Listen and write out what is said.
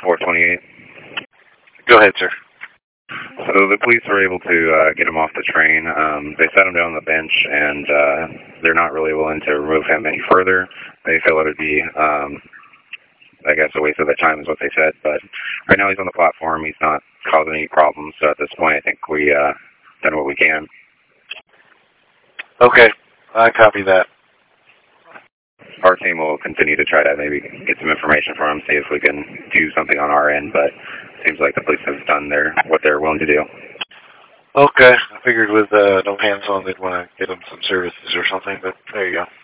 428. Go ahead, sir. So the police were able to get him off the train. They set him down on the bench, and they're not really willing to remove him any further. They feel it would be, I guess, a waste of their time is what they said. But right now he's on the platform. He's not causing any problems. So at this point, I think we done what we can. Okay, I copy that. Our team will continue to try to maybe get some information from him, see if we can do something on our end. But it seems like the police have done what they're willing to do. Okay, I figured with no hands on they'd want to get him some services or something, but there you go.